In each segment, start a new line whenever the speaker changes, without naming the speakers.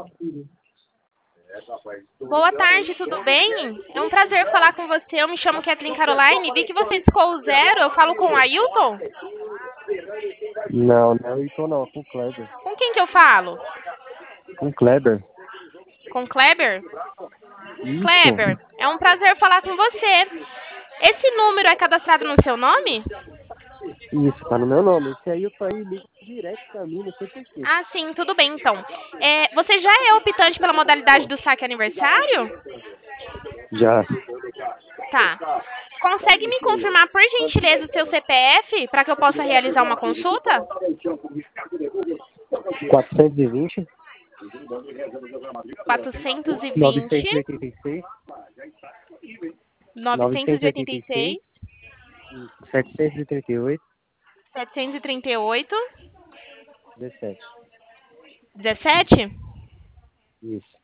Boa tarde, tudo bem? É um prazer falar com você. Eu me chamo Kathleen Caroline. Vi que você discou o zero. Eu falo com o Ailton?
Não, não é o Heitor não, é com o Kleber.
Com quem que eu falo?
Com o Kleber?
Com Kleber? Kleber,
Isso.
é um prazer falar com você. Esse número é cadastrado no seu nome?
Isso, tá no meu nome. Esse Ailton aí liga direto pra mim, não sei por quê.
Ah, sim, tudo bem então. Você já é optante pela modalidade do saque aniversário?
Já.
Tá. Consegue me confirmar, por gentileza, o seu CPF para que eu possa realizar uma consulta?
420,
420,
986,
986,
738,
738,
17.
17?
Isso.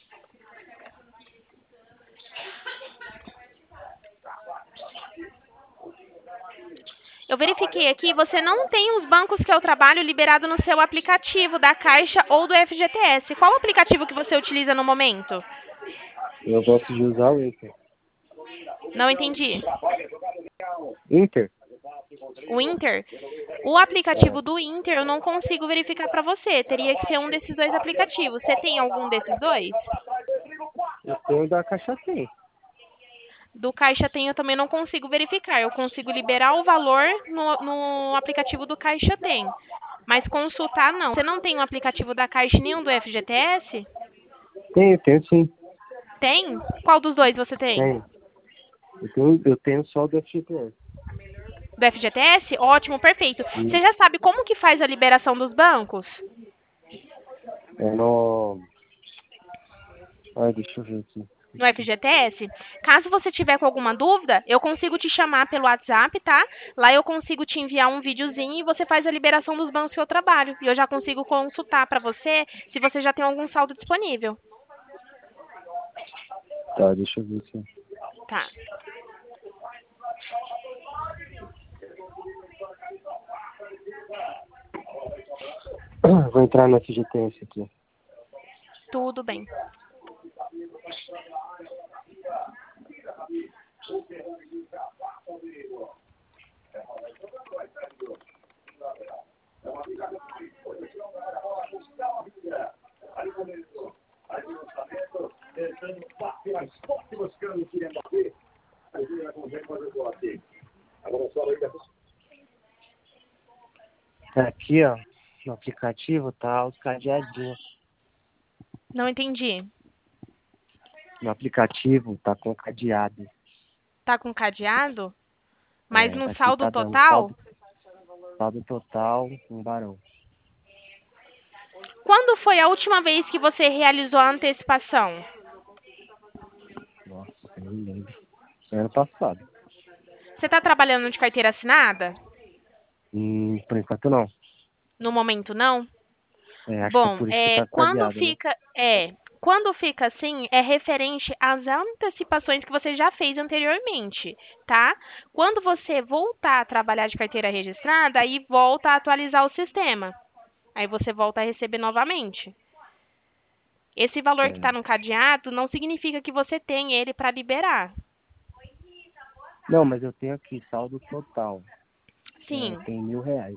Eu verifiquei aqui, você não tem os bancos que eu trabalho liberado no seu aplicativo da Caixa ou do FGTS. Qual o aplicativo que você utiliza no momento?
Eu gosto de usar o Inter.
Não entendi.
Inter?
O Inter? O
É.
aplicativo do Inter eu não consigo verificar para você. Teria que ser um desses dois aplicativos. Você tem algum desses dois?
Eu tenho da Caixa Tem.
Do Caixa Tem eu também não consigo verificar. Eu consigo liberar o valor no aplicativo do Caixa Tem. Mas consultar não. Você não tem um aplicativo da Caixa nem um do FGTS?
Tenho sim.
Tem? Qual dos dois você tem?
Tenho. Eu tenho só o do FGTS.
Do FGTS? Ótimo, perfeito. Você já sabe como que faz a liberação dos bancos?
É no... Ai, deixa eu ver aqui.
No FGTS? Caso você tiver com alguma dúvida, eu consigo te chamar pelo WhatsApp, tá? Lá eu consigo te enviar um videozinho e você faz a liberação dos bancos que eu trabalho. E eu já consigo consultar para você se você já tem algum saldo disponível.
Tá, deixa eu ver aqui.
Tá.
Vou entrar no FGTS aqui.
Tudo bem.
Tá aqui, ó. No aplicativo tá os cadeadinhos.
Não entendi.
No aplicativo tá com cadeado.
Tá com cadeado? Mas no
Aqui
saldo
tá dando
total?
saldo total, um barão.
Quando foi a última vez que você realizou a antecipação?
Nossa, eu não lembro. Foi ano passado.
Você está trabalhando de carteira assinada?
Por enquanto não.
No momento, não?
Acho que é
Bom,
por isso que tá cadeado, né?
quando fica assim, é referente às antecipações que você já fez anteriormente, tá? Quando você voltar a trabalhar de carteira registrada, aí volta a atualizar o sistema. Aí você volta a receber novamente. Esse valor que está no cadeado não significa que você tem ele para liberar.
Não, mas eu tenho aqui saldo total.
Sim.
Tem R$ 1.000.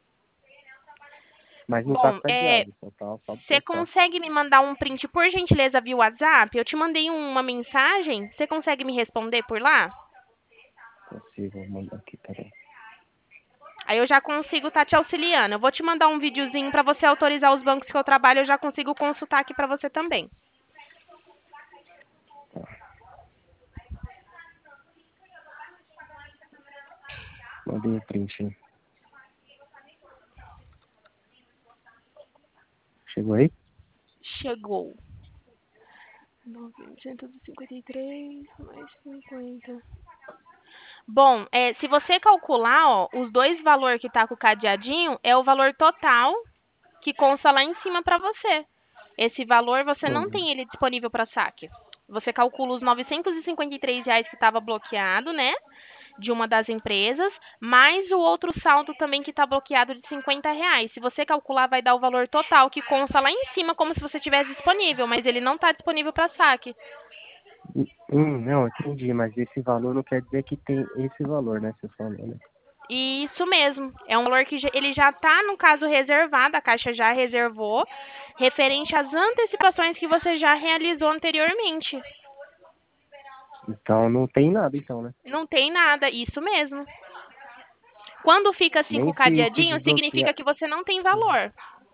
Mas não tá
Bom,
cadeado, saldo
você
total.
consegue me mandar um print, por gentileza, via WhatsApp? Eu te mandei uma mensagem. Você consegue me responder por lá?
Consigo, vou mandar aqui, peraí.
Aí eu já consigo estar te auxiliando. Eu vou te mandar um videozinho para você autorizar os bancos que eu trabalho. Eu já consigo consultar aqui para você também.
Mandei o print aí. Chegou aí?
Chegou. 953 mais 50. Bom, se você calcular, ó, os dois valores que tá com o cadeadinho é o valor total que consta lá em cima para você. Esse valor você não tem ele disponível para saque. Você calcula os R$ 953 que estava bloqueado, né? de uma das empresas, mais o outro saldo também que está bloqueado de R$ 50. Se você calcular, vai dar o valor total que consta lá em cima, como se você tivesse disponível, mas ele não está disponível para saque.
Não, entendi, mas esse valor não quer dizer que tem esse valor, né? Você falou, né?
Isso mesmo. É um valor que ele já está, no caso, reservado, a Caixa já reservou, referente às antecipações que você já realizou anteriormente.
Então não tem nada, então, né?
Não tem nada, isso mesmo. Quando fica assim com
Nem
o
se
cadeadinho, significa
desbloquear.
que você não tem valor.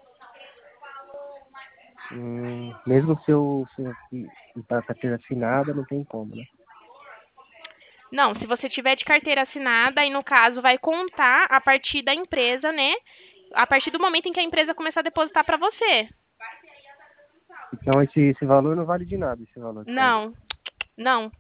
Mesmo se eu para ter assinada, não tem como, né?
Não, se você tiver de carteira assinada, aí no caso vai contar a partir da empresa, né? A partir do momento em que a empresa começar a depositar para você.
Então esse valor não vale de nada, esse valor que falou.
Não, não,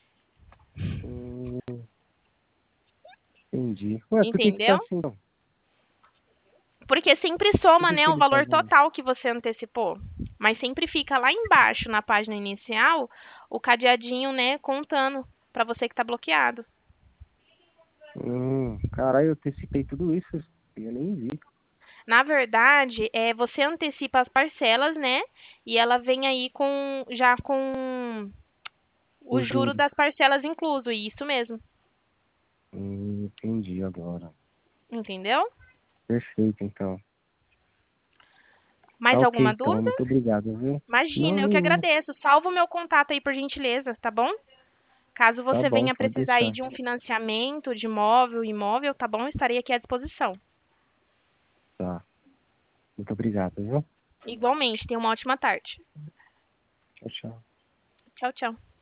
Hum, entendi. Ué, por que tá
entendeu?
assim, então?
Porque sempre
Por
soma,
que
né, o
ele tá
valor
vendo?
total que você antecipou. Mas sempre fica lá embaixo, na página inicial, o cadeadinho, né, contando para você que está bloqueado.
Caralho, eu antecipei tudo isso, eu nem vi.
Na verdade, você antecipa as parcelas, né? E ela vem aí já com o
Os
juro
juros.
das parcelas incluso, isso mesmo.
Entendi agora.
Entendeu?
Perfeito, então. Tá
Mais
ok,
alguma
então.
dúvida?
Muito obrigado, viu?
Imagina,
Não,
eu que
nenhuma.
agradeço. Salva o meu contato aí por gentileza, tá bom? Caso
Tá
você
bom,
venha
pode
precisar aí
deixar.
de um financiamento de imóvel, tá bom? Estarei aqui à disposição.
Tá. Muito obrigado, viu?
Igualmente, tenha uma ótima tarde.
Tchau, tchau.
Tchau, tchau.